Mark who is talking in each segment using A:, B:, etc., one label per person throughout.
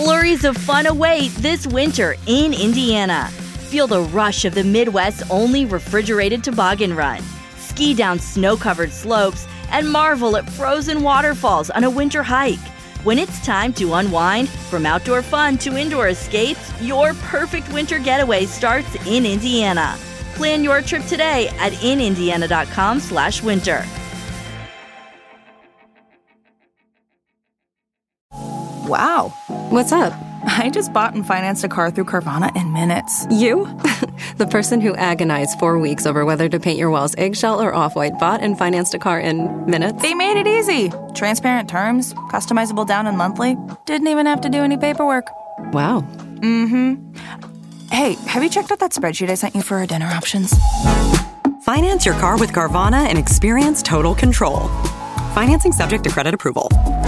A: Flurries of fun await this winter in Indiana. Feel the rush of the Midwest's only refrigerated toboggan run. Ski down snow-covered slopes and marvel at frozen waterfalls on a winter hike. When it's time to unwind, from outdoor fun to indoor escapes, your perfect winter getaway starts in Indiana. Plan your trip today at inindiana.com/winter.
B: Wow.
C: What's up?
B: I just bought and financed a car through Carvana in minutes.
C: You? The person who agonized 4 weeks over whether to paint your walls eggshell or off-white bought and financed a car in minutes?
B: They made it easy. Transparent terms, customizable down and monthly. Didn't even have to do any paperwork.
C: Wow.
B: Mm-hmm. Hey, have you checked out that spreadsheet I sent you for our dinner options?
D: Finance your car with Carvana and experience total control. Financing subject to credit approval.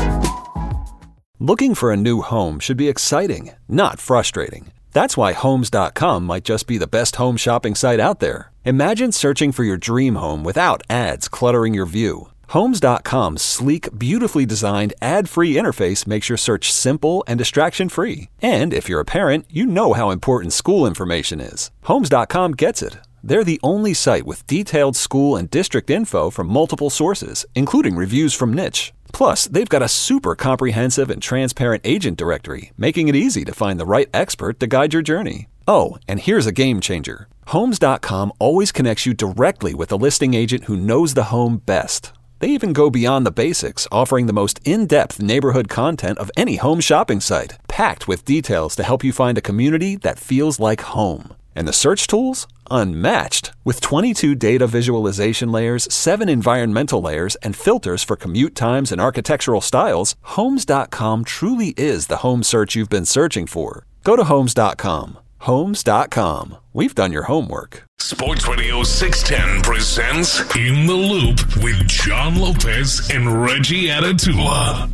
E: Looking for a new home should be exciting, not frustrating. That's why Homes.com might just be the best home shopping site out there. Imagine searching for your dream home without ads cluttering your view. Homes.com's sleek, beautifully designed, ad-free interface makes your search simple and distraction-free. And if you're a parent, you know how important school information is. Homes.com gets it. They're the only site with detailed school and district info from multiple sources, including reviews from Niche. Plus, they've got a super comprehensive and transparent agent directory, making it easy to find the right expert to guide your journey. Oh, and here's a game changer. Homes.com always connects you directly with a listing agent who knows the home best. They even go beyond the basics, offering the most in-depth neighborhood content of any home shopping site, packed with details to help you find a community that feels like home. And the search tools? Unmatched. With 22 data visualization layers, 7 environmental layers, and filters for commute times and architectural styles, Homes.com truly is the home search you've been searching for. Go to Homes.com. Homes.com. We've done your homework.
F: Sports Radio 610 presents In the Loop with John Lopez and Reggie Atatula.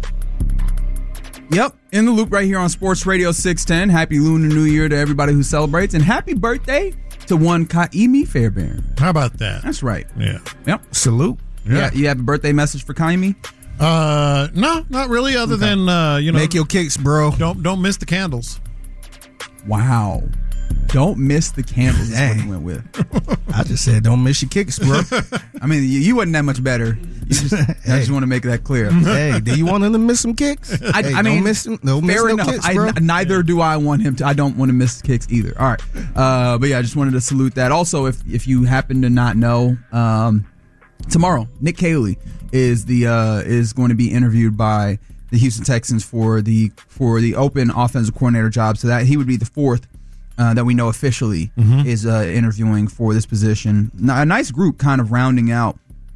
G: Yep, In the Loop right here on Sports Radio 610. Happy Lunar New Year to everybody who celebrates, and happy birthday to one Kaimi Fairbairn.
H: How about that?
G: That's right.
H: Yeah.
G: Yep.
H: Salute.
G: Yeah. You have a birthday message for Kaimi?
H: No, not really. Other than
I: make your kicks, bro.
H: Don't miss the candles.
G: Wow. Don't miss the candles is what he went with.
I: I just said don't miss your kicks, bro.
G: I mean, you wasn't that much better. I just want to make that clear.
I: Hey, do you want him to miss some kicks?
G: I mean,
I: don't miss him. No,
G: fair
I: miss
G: enough.
I: no kicks, bro.
G: Neither do I want him to. I don't want to miss kicks either. All right. But yeah, I just wanted to salute that. Also, if you happen to not know, tomorrow, Nick Caley is going to be interviewed by the Houston Texans for the open offensive coordinator job. So that he would be the fourth that we know officially is interviewing for this position. Now, a nice group kind of rounding out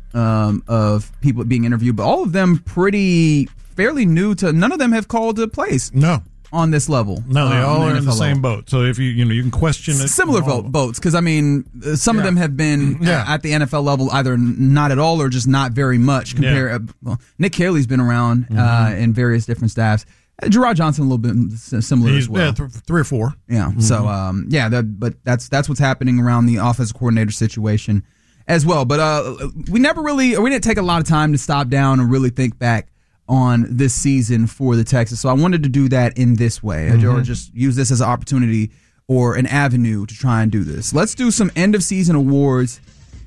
G: of people being interviewed, but all of them fairly new to. None of them have called a place.
H: No.
G: On this level.
H: No, they all are in the same boat. So if you can question it.
G: Similar boats, because I mean, some of them have been at the NFL level either not at all or just not very much. Well, Nick Caley's been around in various different staffs. Gerard Johnson a little bit similar as well.
H: Yeah, 3 or 4.
G: Yeah. So but that's what's happening around the offensive coordinator situation as well. But we didn't take a lot of time to stop down and really think back on this season for the Texans. So I wanted to do that in this way, or just use this as an opportunity or an avenue to try and do this. Let's do some end of season awards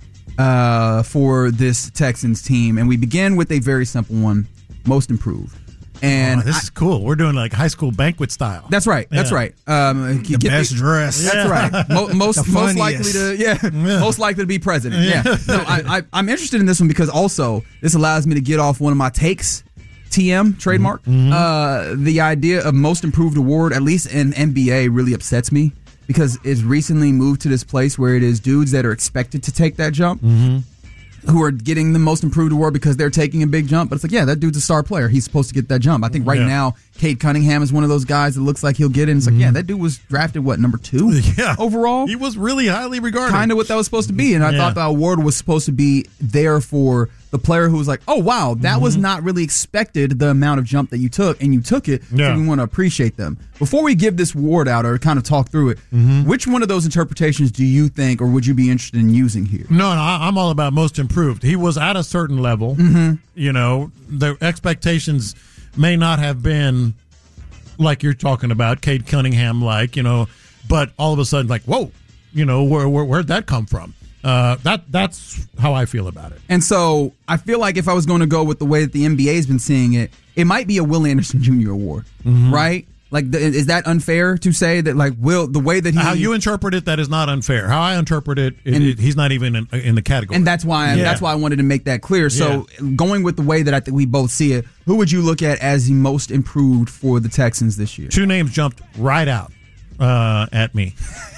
G: for this Texans team, and we begin with a very simple one: most improved. And
H: this is cool. We're doing like high school banquet style.
G: That's right. That's right.
I: The best dress.
G: That's right. Most likely to be president. Yeah. No, I'm interested in this one because also this allows me to get off one of my takes. TM trademark. The idea of most improved award, at least in NBA, really upsets me because it's recently moved to this place where it is dudes that are expected to take that jump who are getting the most improved award because they're taking a big jump. But it's like, yeah, that dude's a star player. He's supposed to get that jump. I think right now, Cade Cunningham is one of those guys that looks like he'll get it. It's like, yeah, that dude was drafted, number 2 overall?
H: He was really highly regarded.
G: Kind of what that was supposed to be. And I thought the award was supposed to be there for the player who was like, oh, wow, that was not really expected, the amount of jump that you took, and you took it, so we want to appreciate them. Before we give this award out or kind of talk through it, which one of those interpretations do you think or would you be interested in using here?
H: No, I'm all about most improved. He was at a certain level. You know, the expectations may not have been like you're talking about, Cade Cunningham, but all of a sudden, like, whoa, where'd that come from? That's how I feel about it.
G: And so I feel like if I was going to go with the way that the NBA's been seeing it, it might be a Will Anderson Jr. award, right? Like, is that unfair to say that, like, the way that he...
H: How you interpret it, that is not unfair. How I interpret it, he's not even in the category.
G: And that's why I wanted to make that clear. So going with the way that I think we both see it, who would you look at as the most improved for the Texans this year?
H: 2 names jumped right out at me.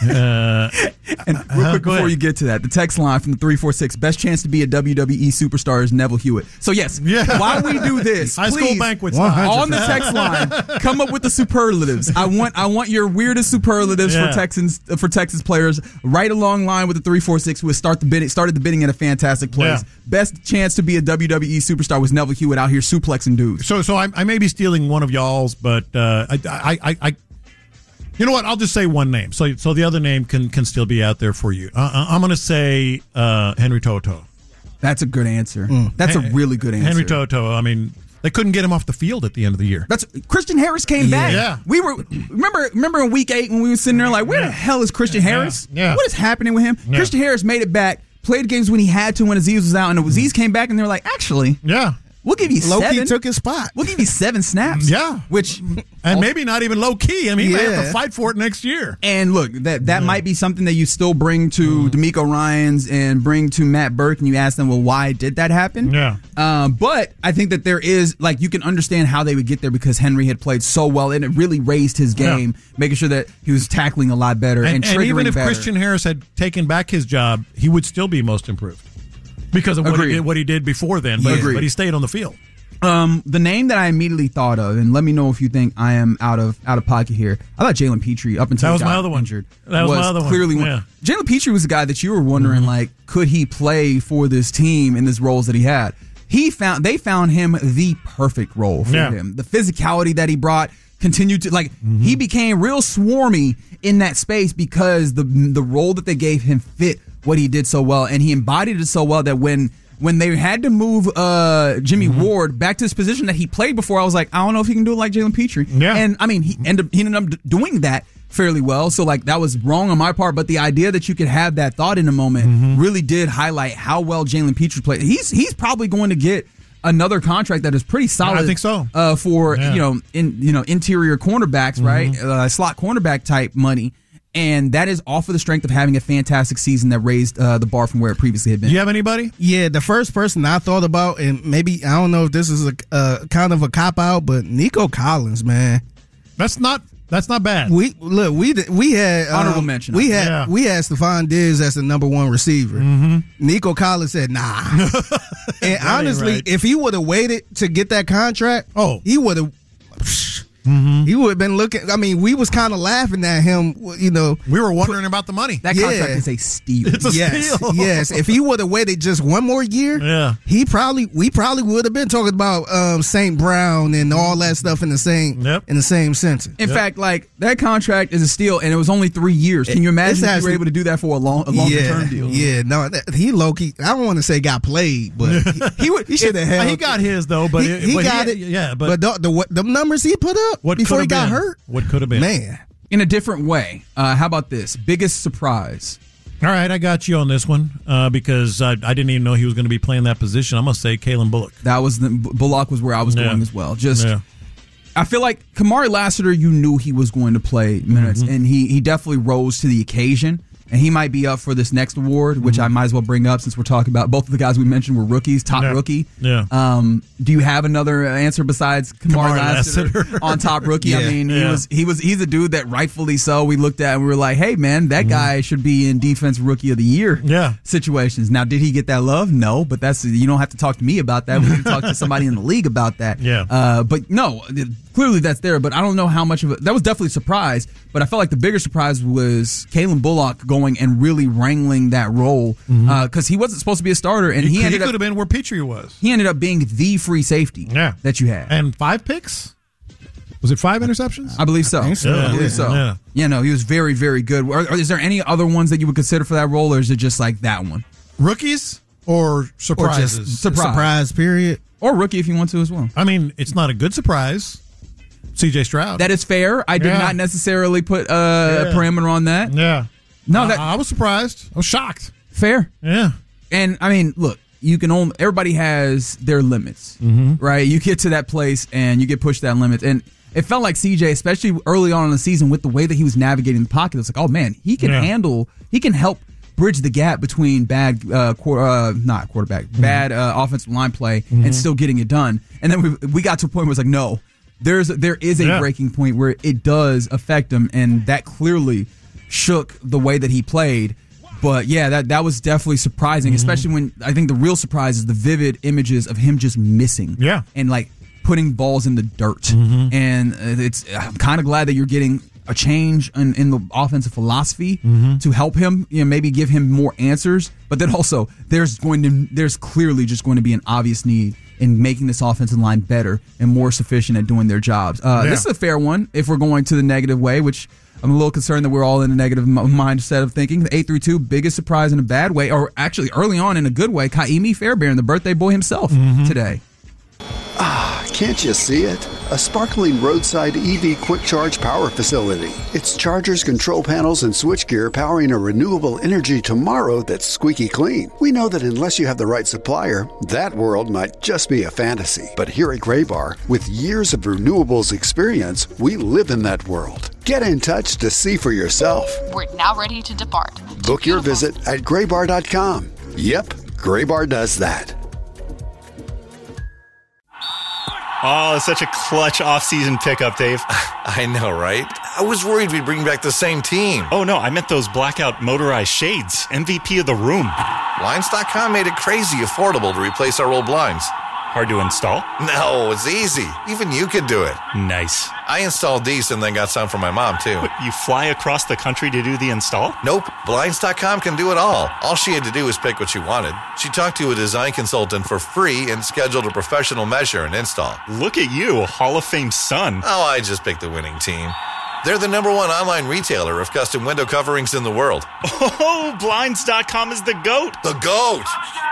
G: And real quick before you get to that, the text line from the 346, best chance to be a WWE superstar is Neville Hewitt. So yes, while we do this,
H: high
G: please,
H: school banquets
G: on the text line, come up with the superlatives. I want your weirdest superlatives for Texas players right along line with the 346 who started the bidding in a fantastic place. Best chance to be a WWE superstar was Neville Hewitt out here suplexing dudes.
H: So I may be stealing one of y'all's, but I you know what? I'll just say one name. So the other name can still be out there for you. I'm going to say Henry To'o.
G: That's a good answer. That's a really good answer.
H: Henry To'o. I mean, they couldn't get him off the field at the end of the year.
G: Christian Harris came back.
H: Yeah.
G: We were remember in week 8 when we were sitting there like, where the hell is Christian Harris?
H: Yeah.
G: What is happening with him? Yeah. Christian Harris made it back, played games when he had to when Azeez was out, and Azeez came back and they were like, actually, we'll give you 7.
I: Low-key took his spot.
G: We'll give you 7 snaps.
H: Yeah.
G: And
H: maybe not even low-key. I mean, he might have to fight for it next year.
G: And look, that might be something that you still bring to D'Amico Ryans and bring to Matt Burke, and you ask them, well, why did that happen?
H: Yeah.
G: But I think that there is, like, you can understand how they would get there because Henry had played so well, and it really raised his game, making sure that he was tackling a lot better and triggering better. And even if
H: Christian Harris had taken back his job, he would still be most improved because of what he did before then. But he stayed on the field.
G: The name that I immediately thought of, and let me know if you think I am out of pocket here. I thought Jalen Petrie up until
H: that was my other one.
G: Injured.
H: That was my other
G: clearly
H: one. Yeah.
G: Jalen Petrie was the guy that you were wondering, like, could he play for this team in these roles that he had? They found him the perfect role for him. The physicality that he brought continued to he became real swarmy in that space because the role that they gave him fit what he did so well, and he embodied it so well that when they had to move Jimmy Ward back to his position that he played before, I was like, I don't know if he can do it like Jalen Petrie.
H: Yeah.
G: And I mean, he ended up doing that fairly well. So like that was wrong on my part, but the idea that you could have that thought in a moment really did highlight how well Jalen Petrie played. He's probably going to get another contract that is pretty solid.
H: I think so.
G: For interior cornerbacks, right? Slot cornerback type money. And that is all for the strength of having a fantastic season that raised the bar from where it previously had been.
H: Do you have anybody?
I: Yeah, the first person I thought about, and maybe I don't know if this is a kind of a cop out, but Nico Collins, man,
H: that's not bad.
I: We had
G: honorable mention.
I: We had Stephon Diggs as the number 1 receiver. Nico Collins said nah, and honestly, if he would have waited to get that contract, he would have. He would have been looking. I mean, we was kind of laughing at him. We
H: were wondering about the money.
G: That contract is a steal.
H: It's a steal.
I: Yes. If he would have waited just one more year, we probably would have been talking about St. Brown and all that stuff in the same sentence.
G: In fact, like that contract is a steal, and it was only 3 years. Can you imagine if you were able to do that for a longer term deal?
I: Yeah, no, he low key. I don't want to say got played, but he should have held.
H: He got his though, but
I: he got it.
H: Yeah,
I: but the numbers he put up before he got hurt.
H: What could have been?
I: Man.
G: In a different way, how about this? Biggest surprise.
H: All right, I got you on this one because I didn't even know he was going to be playing that position. I'm going to say Kalen Bullock.
G: Bullock was where I was going as well. I feel like Kamari Lassiter, you knew he was going to play minutes, and he definitely rose to the occasion. And he might be up for this next award, which I might as well bring up since we're talking about both of the guys we mentioned were rookies, top rookie.
H: Yeah.
G: Do you have another answer besides Kamari Lassiter on top rookie? I mean, he's a dude that rightfully so we looked at and we were like, hey man, that guy should be in defense rookie of the year situations. Now, did he get that love? No, but you don't have to talk to me about that. We can talk to somebody in the league about that.
H: Yeah.
G: But no, clearly that's there, but I don't know how much of it. That was definitely a surprise, but I felt like the bigger surprise was Kalen Bullock going and really wrangling that role because he wasn't supposed to be a starter, and he could
H: have been where Petrie was.
G: He ended up being the free safety that you had.
H: And 5 picks? Was it 5 interceptions?
G: I believe so. I believe so. Yeah, no, he was very, very good. Is there any other ones that you would consider for that role, or is it just like that one?
H: Rookies or surprises?
G: Or just surprise,
I: period.
G: Or rookie if you want to as well.
H: I mean, it's not a good surprise. C.J. Stroud.
G: That is fair. I did not necessarily put a parameter on that.
H: Yeah.
G: No,
H: I was surprised. I was shocked.
G: Fair.
H: Yeah.
G: And I mean, look, everybody has their limits, right? You get to that place and you get pushed that limit. And it felt like CJ, especially early on in the season, with the way that he was navigating the pocket, it's like, oh man, he can he can help bridge the gap between bad bad offensive line play and still getting it done. And then we got to a point where it's like, no, there is a breaking point where it does affect him, and that clearly shook the way that he played. But yeah, that was definitely surprising, especially when I think the real surprise is the vivid images of him just missing. Yeah. And like putting balls in the dirt. And I'm kind of glad that you're getting a change in the offensive philosophy to help him, maybe give him more answers. But then also there's clearly just going to be an obvious need in making this offensive line better and more sufficient at doing their jobs. This is a fair one if we're going to the negative way, which I'm a little concerned that we're all in a negative mindset of thinking. The 8-2, biggest surprise in a bad way, or actually early on in a good way, Kaimi Fairbairn, the birthday boy himself, today.
J: Can't you see it? A sparkling roadside EV quick charge power facility. It's chargers, control panels, and switchgear powering a renewable energy tomorrow that's squeaky clean. We know that unless you have the right supplier, that world might just be a fantasy. But here at Graybar, with years of renewables experience, we live in that world. Get in touch to see for yourself.
K: We're now ready to depart.
J: Book your visit at graybar.com. Yep, Graybar does that.
L: Oh, it's such a clutch off-season pickup, Dave.
M: I know, right? I was worried we'd bring back the same team.
L: Oh, no, I meant those blackout motorized shades. MVP of the room.
M: Blinds.com made it crazy affordable to replace our old blinds.
L: Hard to install?
M: No, it's easy. Even you could do it.
L: Nice.
M: I installed these and then got some for my mom, too.
L: But you fly across the country to do the install?
M: Nope. Blinds.com can do it all. All she had to do was pick what she wanted. She talked to a design consultant for free and scheduled a professional measure and install.
L: Look at you, Hall of Fame son.
M: Oh, I just picked the winning team. They're the #1 online retailer of custom window coverings in the world.
L: Oh, Blinds.com is the GOAT.
M: The GOAT!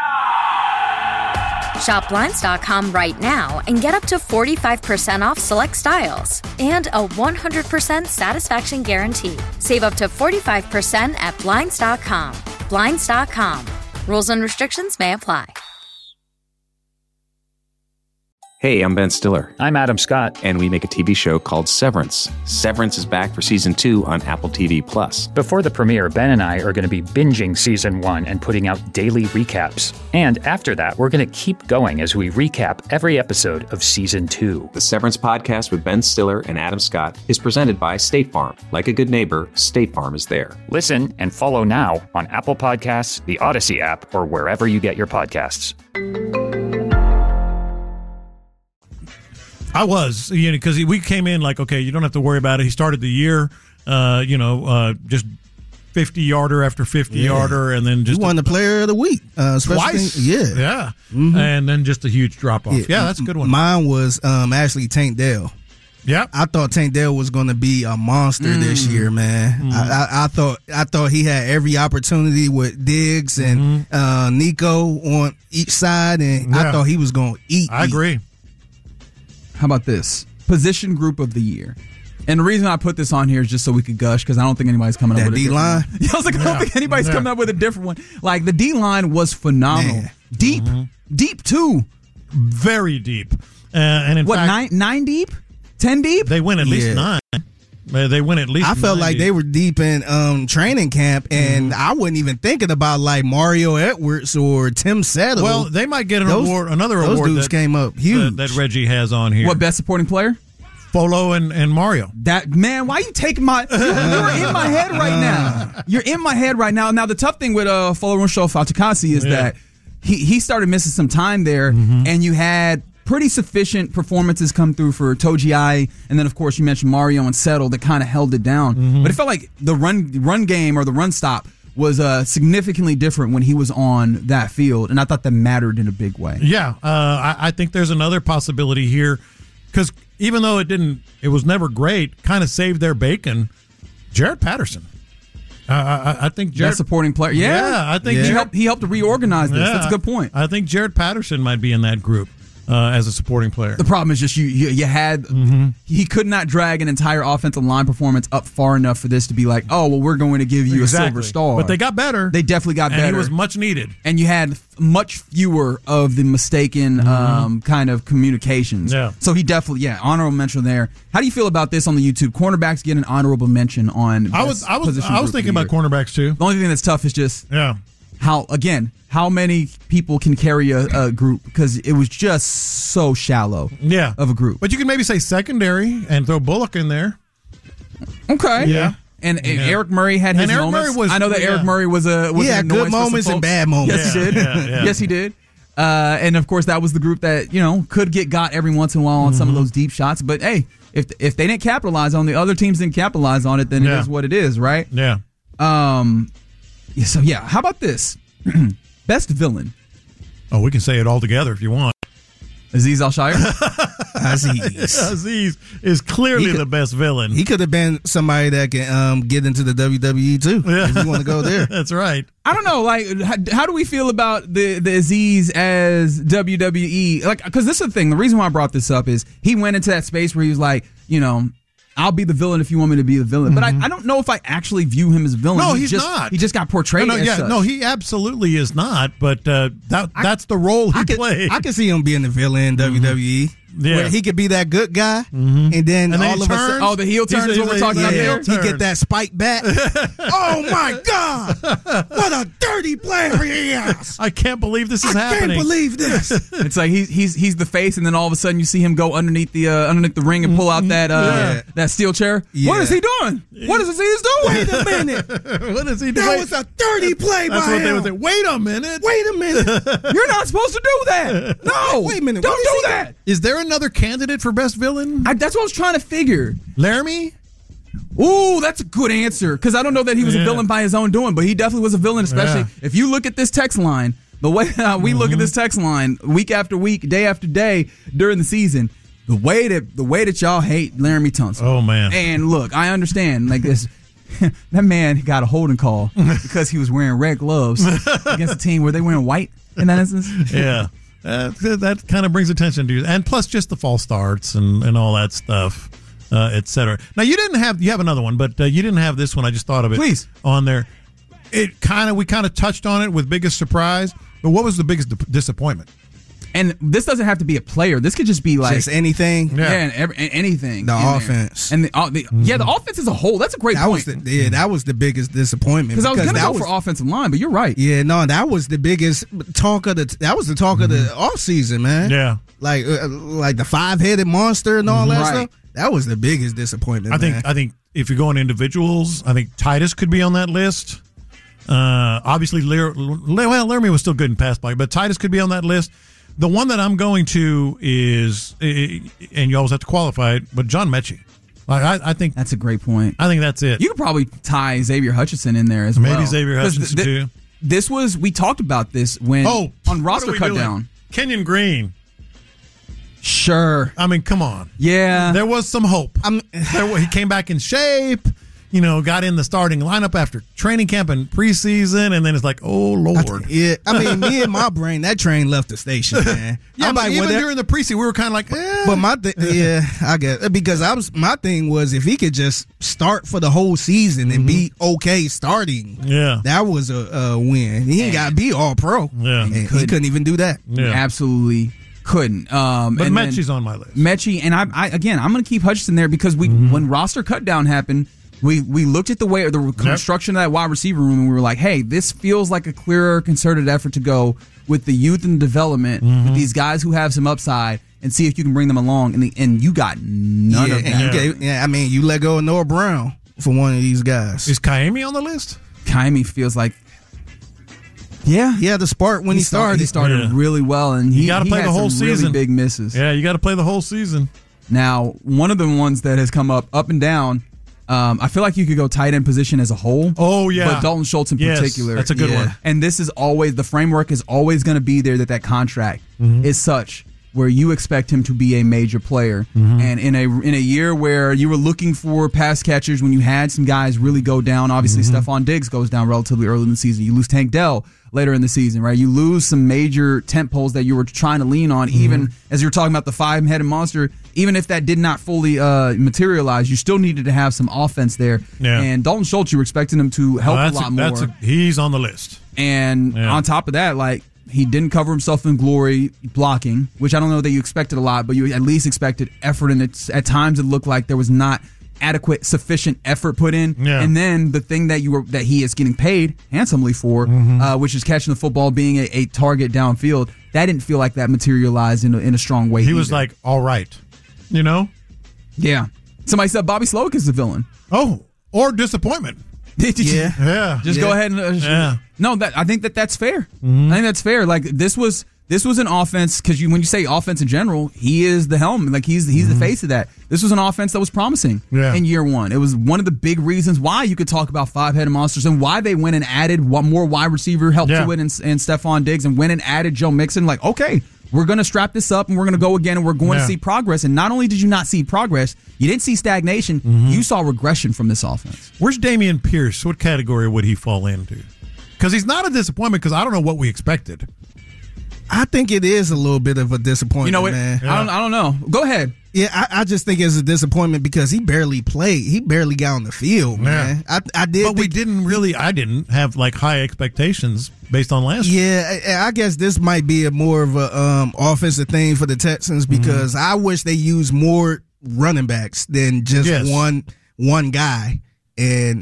N: Shop Blinds.com right now and get up to 45% off select styles and a 100% satisfaction guarantee. Save up to 45% at Blinds.com. Blinds.com. Rules and restrictions may apply.
O: Hey, I'm Ben Stiller. I'm Adam Scott. And we make a TV show called Severance. Severance is back for Season 2 on Apple TV+.
P: Before the premiere, Ben and I are going to be binging Season 1 and putting out daily recaps. And after that, we're going to keep going as we recap every episode of Season 2.
O: The Severance podcast with Ben Stiller and Adam Scott is presented by State Farm. Like a good neighbor, State Farm is there.
P: Listen and follow now on Apple Podcasts, the Odyssey app, or wherever you get your podcasts.
H: I was, because we came in like, okay, you don't have to worry about it. He started the year, just 50-yarder after 50-yarder, and then just
I: he won the Player of the Week
H: twice. Yeah, and then just a huge drop off. Yeah, that's a good one.
I: Mine was actually Tank Dell.
H: Yeah,
I: I thought Tank Dell was going to be a monster this year, man. I thought he had every opportunity with Diggs and Nico on each side, and I thought he was going to eat.
H: I agree.
G: How about this? Position group of the year. And the reason I put this on here is just so we could gush, because I don't think anybody's coming up with a
I: D-line?
G: different one. I was like, I don't think anybody's coming up with a different one. Like, the D-line was phenomenal. Man. Deep too.
H: Very deep. And in fact,
G: 9 deep? 10 deep?
H: They went at least 9. They went at least.
I: I felt like they were deep in training camp, and I wasn't even thinking about like Mario Edwards or Tim Settle.
H: Well, they might get another award.
I: Those dudes
H: that
I: came up huge.
H: That Reggie has on here.
G: What, best supporting player?
H: Folo and Mario.
G: That man, why you taking my? You're in my head right now. You're in my head right now. Now the tough thing with Folo Fatukasi is that he started missing some time there, and you had pretty sufficient performances come through for Togiai, and then of course you mentioned Mario and Settle that kind of held it down. But it felt like the run game or the run stop was significantly different when he was on that field, and I thought that mattered in a big way.
H: Yeah, I think there's another possibility here, because even though it was never great, kind of saved their bacon. Jaret Patterson. I think Jaret,
G: that supporting player. Yeah,
H: I think
G: he helped to reorganize this. That's a good point.
H: I think Jaret Patterson might be in that group. as a supporting player.
G: The problem is just you had he could not drag an entire offensive line performance up far enough for this to be like, oh, well, we're going to give you a silver star.
H: But they got better.
G: They definitely got better.
H: And he was much needed.
G: And you had much fewer of the mistaken kind of communications.
H: Yeah.
G: So he definitely, honorable mention there. How do you feel about this on the YouTube? Cornerbacks get an honorable mention on.
H: I was thinking about cornerbacks too.
G: The only thing that's tough is just how many people can carry a group, because it was just so shallow of a group.
H: But you can maybe say secondary and throw Bullock in there.
G: Okay.
H: Yeah.
G: And Eric Murray had his moments. I know that Eric Murray was an annoyance
I: good moments and bad moments.
G: Yes, he did. Yes, he did. And of course, that was the group that could get got every once in a while on some of those deep shots. But hey, if they didn't capitalize on the other teams didn't capitalize on it, then it is what it is, right?
H: Yeah.
G: So how about this? Best villain.
H: Oh, we can say it all together if you want.
G: Aziz Al-Shire?
H: Aziz is clearly the best villain.
I: He could have been somebody that can get into the WWE too. If you want to go there.
H: That's right.
G: I don't know. Like, how do we feel about the Aziz as WWE? Like, because this is the thing. The reason why I brought this up is he went into that space where he was like, I'll be the villain if you want me to be the villain. But I don't know if I actually view him as a villain.
H: No, he's not.
G: He just got portrayed as such.
H: No, he absolutely is not. But that's the role he played.
I: I can see him being the villain in WWE.
H: Yeah.
I: Where he could be that good guy, and then all of a sudden,
G: the heel turn is what we're talking about here.
I: He get that spike back. Oh my God! What a dirty player he is!
H: I can't believe this is happening.
I: I can't believe this.
G: It's like he's the face, and then all of a sudden you see him go underneath the ring and pull out that steel chair. Yeah. What is he doing? What is Aziz doing?
I: Wait a minute!
H: What is he doing?
I: That was a dirty play by him.
H: That's what they would say. Wait a minute!
G: You're not supposed to do that. No,
I: wait a minute.
G: Don't do that.
H: Is there another candidate for best villain?
G: That's what I was trying to figure.
H: Laramie?
G: Ooh, that's a good answer, because I don't know that he was a villain by his own doing, but he definitely was a villain, especially if you look at this text line, the way we look at this text line week after week, day after day during the season, the way that y'all hate Laramie Tunsil.
H: Oh, man.
G: And look, I understand, like this. That man got a holding call because he was wearing red gloves against a team where they wearing white in that instance.
H: Yeah. That kind of brings attention to you, and plus just the false starts and all that stuff, etc. Now you have another one, but you didn't have this one. I just thought of it.
G: Please.
H: On there. We kind of touched on it with biggest surprise, but what was the biggest disappointment?
G: And this doesn't have to be a player. This could just be like
I: just anything.
G: Yeah, and anything.
I: The offense
G: and the offense as a whole. That's a great point.
I: That was the biggest disappointment.
G: Because I was going to go for offensive line, but you're right.
I: Yeah, no, that was the biggest talk of that was the talk of the offseason, man.
H: Yeah,
I: like the 5-headed monster and all that stuff. That was the biggest disappointment.
H: I think if you're going individuals, I think Titus could be on that list. Obviously, Laramie was still good in pass block, but Titus could be on that list. The one that I'm going to is, and you always have to qualify it, but John Mechie. I think
G: that's a great point.
H: I think that's it.
G: You could probably tie Xavier Hutchinson in there as well.
H: Maybe Xavier Hutchinson too.
G: We talked about this when on roster cut down.
H: Kenyon Green.
G: Sure.
H: I mean, come on.
G: Yeah.
H: There was some hope. He came back in shape. Got in the starting lineup after training camp and preseason, and then it's like, oh, Lord.
I: Me and my brain, that train left the station, man.
H: Yeah, but even during the preseason, we were kind of like,
I: But I guess, because my thing was if he could just start for the whole season and be okay starting, that was a win. He ain't got to be all pro.
H: Yeah.
I: And he couldn't even do that.
G: Yeah. Absolutely couldn't.
H: But Mechie's on my list.
G: Mechie, and I'm going to keep Hutchinson there because when roster cut down happened, we looked at the way the construction of that wide receiver room, and we were like, hey, this feels like a clearer, concerted effort to go with the youth and development with these guys who have some upside and see if you can bring them along. And you got none of that.
I: You let go of Noah Brown for one of these guys.
H: Is Kaimi on the list?
G: Kaimi feels like, he
I: had the spark when he started.
G: He started really well, and he
H: got to play the whole season.
G: Really big misses.
H: Yeah, you got to play the whole season.
G: Now, one of the ones that has come up and down. I feel like you could go tight end position as a whole.
H: Oh, yeah.
G: But Dalton Schultz in particular.
H: That's a good one.
G: And this is always, the framework is always going to be there that contract is such where you expect him to be a major player. Mm-hmm. And in a year where you were looking for pass catchers, when you had some guys really go down, obviously Stephon Diggs goes down relatively early in the season. You lose Tank Dell later in the season, right? You lose some major tent poles that you were trying to lean on, even as you're talking about the five-headed monster. Even if that did not fully materialize, you still needed to have some offense there. Yeah. And Dalton Schultz, you were expecting him to help a lot more.
H: He's on the list.
G: And on top of that, like, he didn't cover himself in glory blocking, which I don't know that you expected a lot, but you at least expected effort. And at times it looked like there was not adequate, sufficient effort put in. Yeah. And then the thing that he is getting paid handsomely for, which is catching the football, being a target downfield, that didn't feel like that materialized in a strong way.
H: He was like, all right, you know?
G: Yeah. Somebody said Bobby Slowick is the villain.
H: Oh, or disappointment.
G: Yeah. Just go ahead and no. I think that's fair. I think that's fair. Like this was an offense because when you say offense in general, he is the helm. Like he's the face of that. This was an offense that was promising in year one. It was one of the big reasons why you could talk about five-headed monsters and why they went and added one more wide receiver help to it and Stephon Diggs and went and added Joe Mixon. Like, okay, we're going to strap this up and we're going to go again and we're going to see progress. And not only did you not see progress, you didn't see stagnation. You saw regression from this offense.
H: Where's Dameon Pierce? What category would he fall into? Because he's not a disappointment because I don't know what we expected.
I: I think it is a little bit of a disappointment,
G: you know what?
I: Man.
G: I don't know. Go ahead.
I: Yeah, I just think it's a disappointment because he barely played. He barely got on the field, man. I did.
H: But I didn't have like high expectations based on last
I: year. Yeah, I guess this might be more of a offensive thing for the Texans because I wish they used more running backs than just one guy. And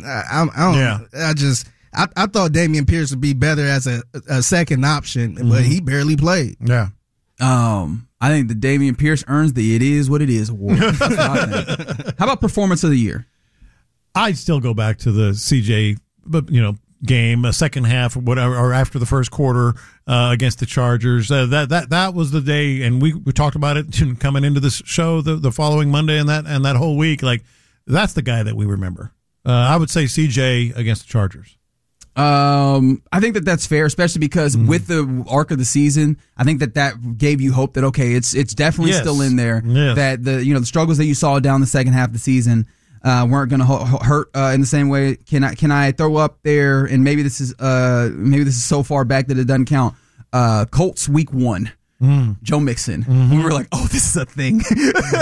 I: I thought Dameon Pierce would be better as a second option, but he barely played.
H: Yeah.
G: I think the Dameon Pierce earns the "It Is What It Is" award. How about performance of the year?
H: I'd still go back to the CJ, game, a second half or whatever, or after the first quarter against the Chargers. That was the day, and we talked about it coming into this show the following Monday and that whole week. Like that's the guy that we remember. I would say CJ against the Chargers.
G: I think that's fair, especially because with the arc of the season, I think that gave you hope that okay, it's definitely still in there. Yes. That the struggles that you saw down the second half of the season weren't going to hurt in the same way. Can I throw up there? And maybe this is so far back that it doesn't count. Colts Week 1. Joe Mixon. We were like, "Oh, this is a thing." This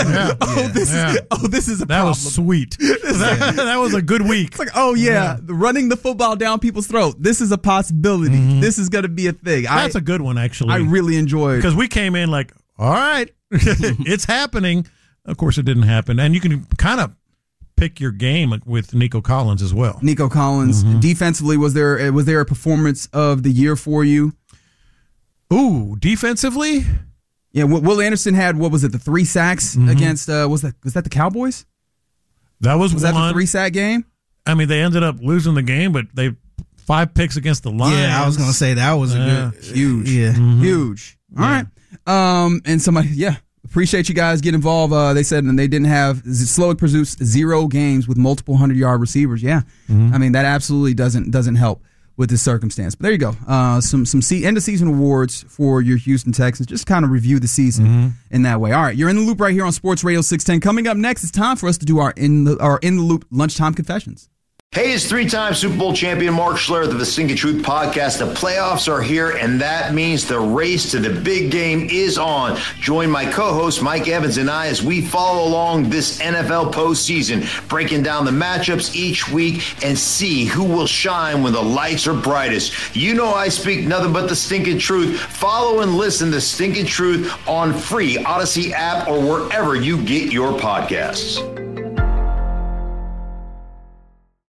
G: is a problem.
H: That was sweet. that was a good week.
G: It's like, running the football down people's throat. This is a possibility. This is going to be a thing.
H: That's a good one, actually.
G: I really enjoyed
H: because we came in like, "All right, it's happening." Of course, it didn't happen, and you can kind of pick your game with Nico Collins as well.
G: Nico Collins defensively, was there a performance of the year for you?
H: Ooh, defensively?
G: Yeah, Will Anderson had, what was it, the 3 sacks against, was that the Cowboys?
H: Was
G: that the 3-sack game?
H: I mean, they ended up losing the game, but they 5 picks against the Lions.
I: Yeah, I was going to say that was a good,
G: huge. Yeah. Huge. All right. And somebody, appreciate you guys getting involved. They said and they didn't have, Slowick produced 0 games with multiple 100-yard receivers. Yeah. I mean, that absolutely doesn't help with this circumstance. But there you go. Some end-of-season awards for your Houston Texans. Just kind of review the season in that way. All right, you're in the loop right here on Sports Radio 610. Coming up next, it's time for us to do our in the loop lunchtime confessions.
Q: Hey, it's 3-time Super Bowl champion Mark Schlereth of the Stinking Truth podcast. The playoffs are here, and that means the race to the big game is on. Join my co-host Mike Evans and I as we follow along this NFL postseason, breaking down the matchups each week and see who will shine when the lights are brightest. You know I speak nothing but the Stinking Truth. Follow and listen to Stinking Truth on free Odyssey app or wherever you get your podcasts.